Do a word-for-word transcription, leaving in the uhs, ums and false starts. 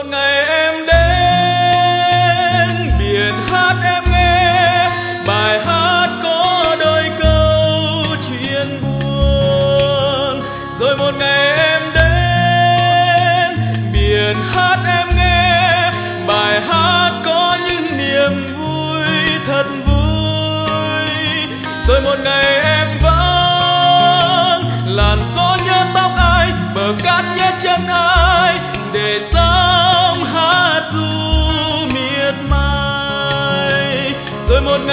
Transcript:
một ngày em đến biển hát em nghe bài hát có đôi câu chuyện buồn. Rồi một ngày em đến biển hát em nghe bài hát có những niềm vui thật vui. Rồi một ngày em vắng làn gió nhớ tóc ai, bờ cát nhớ chân ai, để sóng hát ru miệt mài. Rồi một